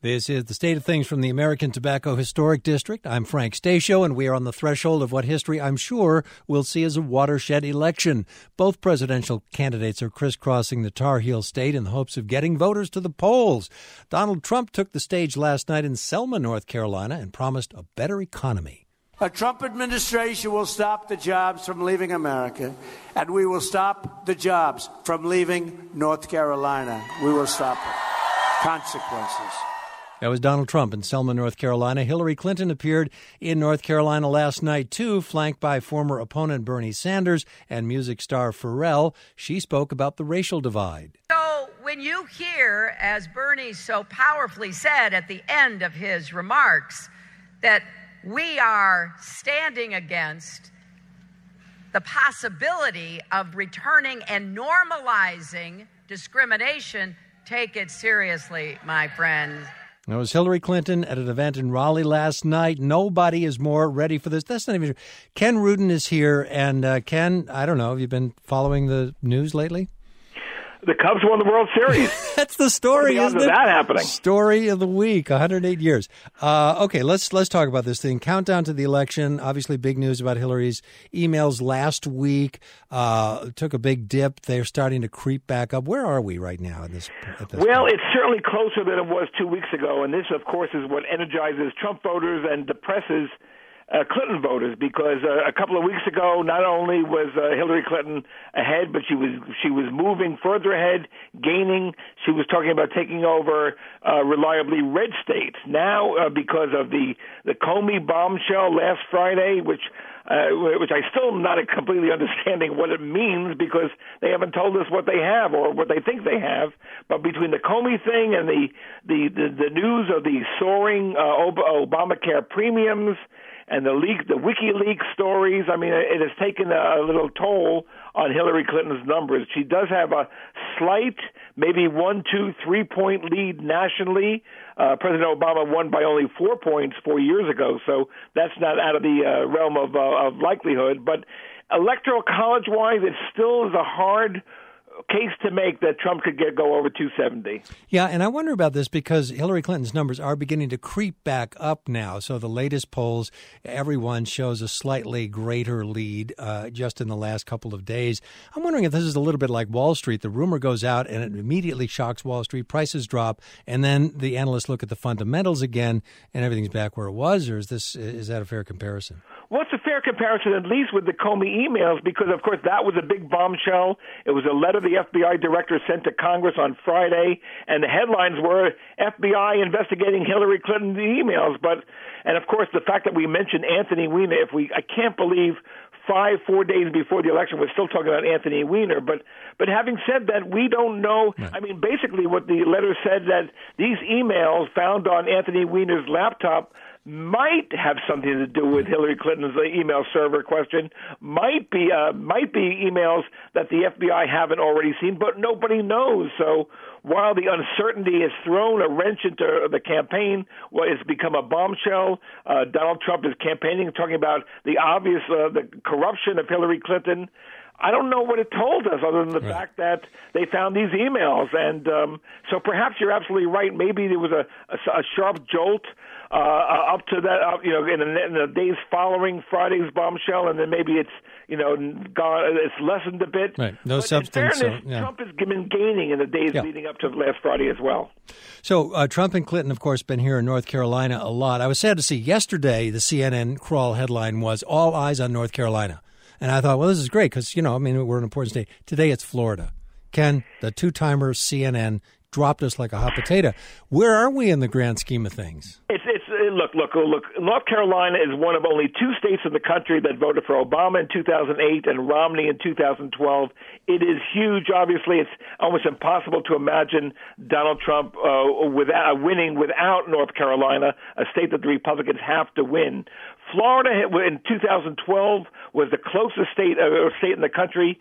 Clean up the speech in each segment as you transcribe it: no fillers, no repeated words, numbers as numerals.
This is the State of Things from the American Tobacco Historic District. I'm Frank Stasio, and we are on the threshold of what history, I'm sure, will see as a watershed election. Both presidential candidates are crisscrossing the Tar Heel state in the hopes of getting voters to the polls. Donald Trump took the stage last night in Selma, North Carolina, and promised a better economy. A Trump administration will stop the jobs from leaving America, and we will stop the jobs from leaving North Carolina. We will stop it. Consequences. That was Donald Trump in Selma, North Carolina. Hillary Clinton appeared in North Carolina last night, too, flanked by former opponent Bernie Sanders and music star Pharrell. She spoke about the racial divide. So when you hear, as Bernie so powerfully said at the end of his remarks, that we are standing against the possibility of returning and normalizing discrimination, take it seriously, my friends. That was Hillary Clinton at an event in Raleigh last night. Nobody is more ready for this. That's not even true. Ken Rudin is here. And Ken, I don't know, have you been following the news lately? The Cubs won the World Series. That's the story, isn't it? That happening? Story of the week, 108 years. Okay, let's talk about this thing. Countdown to the election. Obviously, big news about Hillary's emails last week. Took a big dip. They're starting to creep back up. Where are we right now at this Well, point? it's certainly closer than it was 2 weeks ago, and this, of course, is what energizes Trump voters and depresses Clinton voters, because a couple of weeks ago, not only was Hillary Clinton ahead, but she was moving further ahead, gaining. She was talking about taking over reliably red states. Now, because of the Comey bombshell last Friday, which I still am not completely understanding what it means, because they haven't told us what they have or what they think they have. But between the Comey thing and the news of the soaring Obamacare premiums and the WikiLeaks stories, I mean, it has taken a little toll on Hillary Clinton's numbers. She does have a slight, maybe 1, 2, 3 point lead nationally. President Obama won by only 4 points 4 years ago, so that's not out of the realm of likelihood. But electoral college-wise, it still is a hard case to make that Trump could go over 270. Yeah, and I wonder about this because Hillary Clinton's numbers are beginning to creep back up now. So the latest polls, everyone shows a slightly greater lead just in the last couple of days. I'm wondering if this is a little bit like Wall Street. The rumor goes out and it immediately shocks Wall Street. Prices drop, and then the analysts look at the fundamentals again, and everything's back where it was. Or is that a fair comparison? Well, it's a fair comparison, at least with the Comey emails, because, of course, that was a big bombshell. It was a letter the FBI director sent to Congress on Friday, and the headlines were FBI investigating Hillary Clinton's emails. And, of course, the fact that we mentioned Anthony Weiner, I can't believe 4 days before the election we're still talking about Anthony Weiner. But having said that, we don't know. I mean, basically what the letter said, that these emails found on Anthony Weiner's laptop might have something to do with Hillary Clinton's email server question, might be emails that the FBI haven't already seen, but nobody knows. So while the uncertainty has thrown a wrench into the campaign, it's become a bombshell. Donald Trump is campaigning, talking about the obvious the corruption of Hillary Clinton. I don't know what it told us other than the fact that they found these emails. And so perhaps you're absolutely right. Maybe there was a sharp jolt up to that, in the days following Friday's bombshell, and then maybe it's, gone, it's lessened a bit. Right. No but substance. In fairness, Trump has been gaining in the days leading up to last Friday as well. So Trump and Clinton, of course, been here in North Carolina a lot. I was sad to see yesterday the CNN crawl headline was "All Eyes on North Carolina." And I thought, well, this is great because, we're an important state. Today it's Florida. Ken, the two-timer CNN dropped us like a hot potato. Where are we in the grand scheme of things? Look. North Carolina is one of only 2 states in the country that voted for Obama in 2008 and Romney in 2012. It is huge. Obviously, it's almost impossible to imagine Donald Trump winning without North Carolina, a state that the Republicans have to win. Florida in 2012 was the closest state in the country.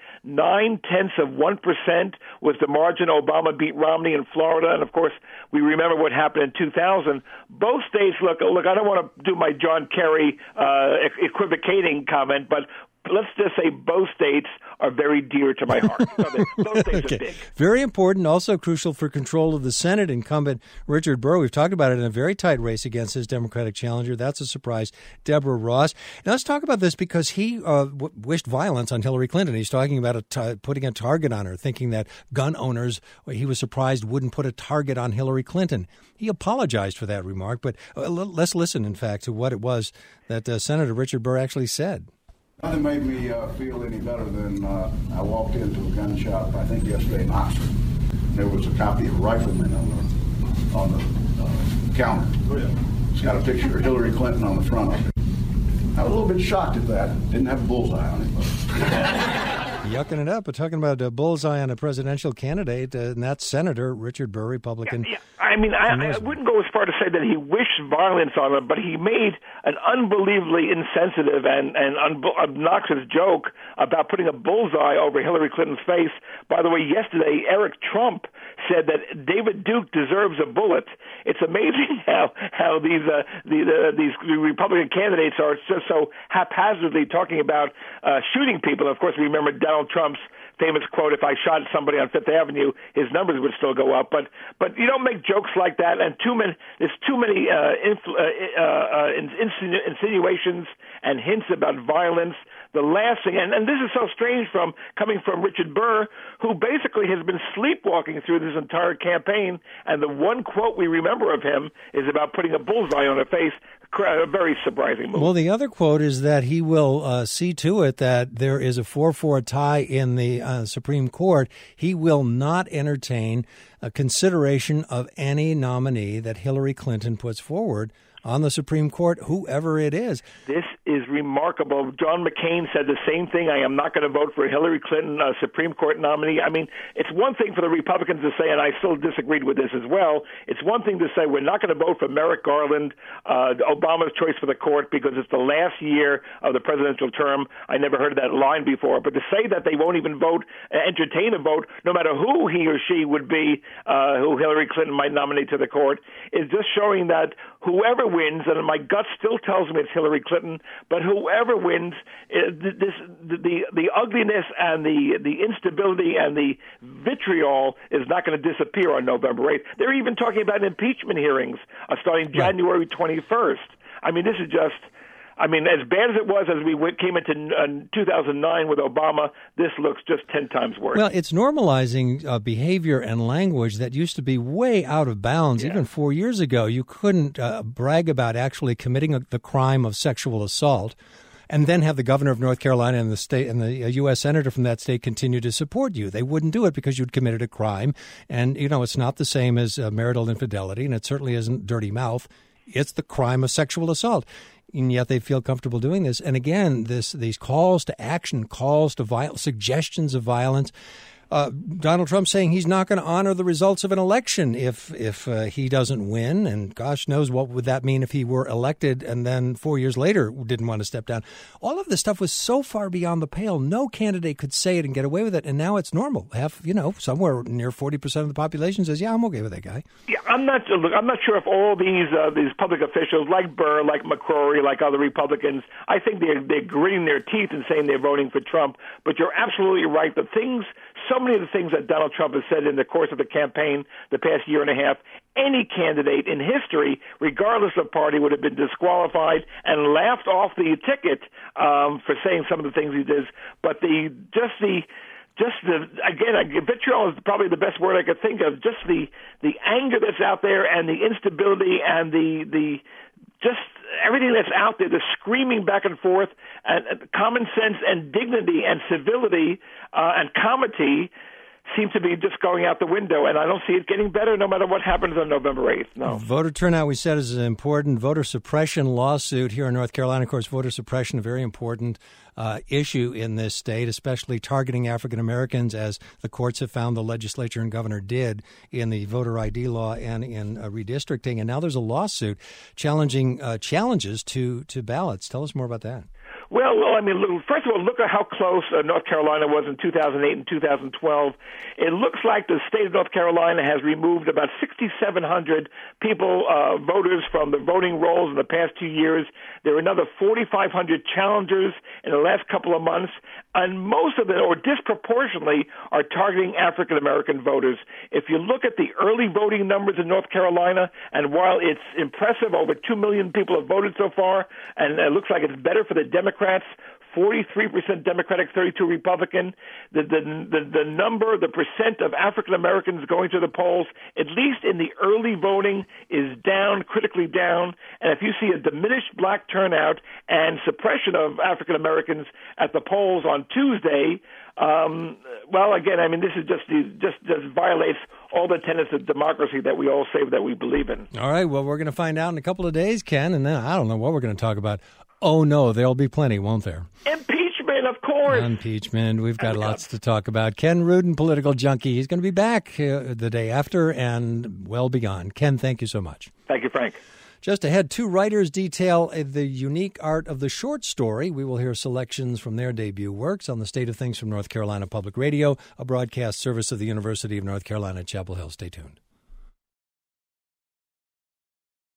0.9% was the margin Obama beat Romney in Florida, and of course we remember what happened in 2000. Both states look. I don't want to do my John Kerry equivocating comment, but let's just say both states are very dear to my heart. So those states are big. Very important, also crucial for control of the Senate. Incumbent Richard Burr, we've talked about it, in a very tight race against his Democratic challenger. That's a surprise, Deborah Ross. Now let's talk about this because he wished violence on Hillary Clinton. He's talking about putting a target on her, thinking that gun owners, he was surprised, wouldn't put a target on Hillary Clinton. He apologized for that remark, but let's listen, in fact, to what it was that Senator Richard Burr actually said. Nothing made me feel any better than I walked into a gun shop, I think yesterday in Oxford. There was a copy of Rifleman on the counter. It's got a picture of Hillary Clinton on the front of it. I was a little bit shocked at that. Didn't have a bullseye on it, but... Yucking it up, but talking about a bullseye on a presidential candidate, and that's Senator Richard Burr, Republican. Yeah. I mean, I wouldn't go as far to say that he wished violence on him, but he made an unbelievably insensitive and obnoxious joke about putting a bullseye over Hillary Clinton's face. By the way, yesterday, Eric Trump said that David Duke deserves a bullet. It's amazing how these Republican candidates are just so haphazardly talking about shooting people. Of course, we remember Donald Trump's famous quote, "If I shot somebody on Fifth Avenue, his numbers would still go up." But you don't make jokes like that, and there's too many insinuations and hints about violence. The last thing, and this is so strange coming from Richard Burr, who basically has been sleepwalking through this entire campaign, and the one quote we remember of him is about putting a bullseye on her face. A very surprising move. Well, the other quote is that he will see to it that there is a 4-4 tie in the Supreme Court. He will not entertain a consideration of any nominee that Hillary Clinton puts forward on the Supreme Court, whoever it is. This is remarkable. John McCain said the same thing. I am not going to vote for a Hillary Clinton Supreme Court nominee. I mean, it's one thing for the Republicans to say, and I still disagreed with this as well, it's one thing to say we're not going to vote for Merrick Garland, Obama's choice for the court, because it's the last year of the presidential term. I never heard that line before. But to say that they won't even entertain a vote, no matter who he or she would be, who Hillary Clinton might nominate to the court, is just showing that whoever wins, and my gut still tells me it's Hillary Clinton, but whoever wins, the ugliness and the instability and the vitriol is not going to disappear on November 8th. They're even talking about impeachment hearings starting January 21st. I mean, this is just... I mean, as bad as it was as we came into 2009 with Obama, this looks just 10 times worse. Well, it's normalizing behavior and language that used to be way out of bounds. Yeah. Even 4 years ago, you couldn't brag about actually committing the crime of sexual assault and then have the governor of North Carolina and the state and the U.S. senator from that state continue to support you. They wouldn't do it because you'd committed a crime. And, you know, it's not the same as marital infidelity, and it certainly isn't dirty mouth. It's the crime of sexual assault. And yet they feel comfortable doing this. And again, these calls to action, calls to violence, suggestions of violence. Donald Trump saying he's not going to honor the results of an election if he doesn't win. And gosh knows what would that mean if he were elected and then 4 years later didn't want to step down. All of this stuff was so far beyond the pale. No candidate could say it and get away with it. And now it's normal. Somewhere near 40% of the population says, yeah, I'm okay with that guy. Yeah, I'm not sure if all these public officials like Burr, like McCrory, like other Republicans, I think they're gritting their teeth and saying they're voting for Trump. But you're absolutely right. So many of the things that Donald Trump has said in the course of the campaign the past year and a half, any candidate in history, regardless of party, would have been disqualified and laughed off the ticket for saying some of the things he did. But vitriol is probably the best word I could think of. Just the anger that's out there and the instability and the just everything that's out there, the screaming back and forth, and common sense and dignity and civility and comity seem to be just going out the window, and I don't see it getting better no matter what happens on November 8th. No. Voter turnout, we said, is an important voter suppression lawsuit here in North Carolina. Of course, voter suppression, a very important issue in this state, especially targeting African Americans, as the courts have found the legislature and governor did in the voter ID law and in redistricting. And now there's a lawsuit challenging challenges to ballots. Tell us more about that. Well, I mean, first of all, look at how close North Carolina was in 2008 and 2012. It looks like the state of North Carolina has removed about 6,700 people, voters, from the voting rolls in the past 2 years. There are another 4,500 challengers in the last couple of months, and most of them, or disproportionately, are targeting African-American voters. If you look at the early voting numbers in North Carolina, and while it's impressive, over 2 million people have voted so far, and it looks like it's better for the Democrats, 43% Democratic, 32 Republican. The number, the percent of African Americans going to the polls, at least in the early voting, is down, critically down. And if you see a diminished black turnout and suppression of African Americans at the polls on Tuesday, well, again, I mean, this is just violates all the tenets of democracy that we all say that we believe in. All right. Well, we're going to find out in a couple of days, Ken, and then I don't know what we're going to talk about. Oh, no, there'll be plenty, won't there? Impeachment, of course. Impeachment. We've got lots to talk about. Ken Rudin, political junkie. He's going to be back the day after and well beyond. Ken, thank you so much. Thank you, Frank. Just ahead, two writers detail the unique art of the short story. We will hear selections from their debut works on the State of Things from North Carolina Public Radio, a broadcast service of the University of North Carolina at Chapel Hill. Stay tuned.